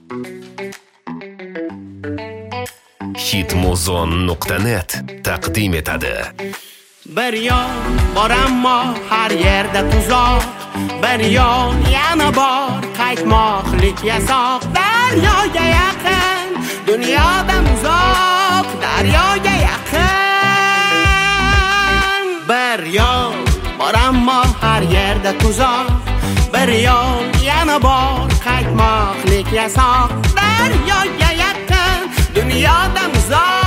Hitmuzon.net taqdim etadi. Bir yon bor ammo har yerda tuzoq, bir yon yana bor qaytmoqlik yasoq. Daryoga yaqin, dunyodan uzoq, daryoga yaqin. Bir yon bor ammo har yerda tuzoq, bir yon yana bor qaytmoqlik yasoq. Daryoga yaqin, dunyodan uzoq.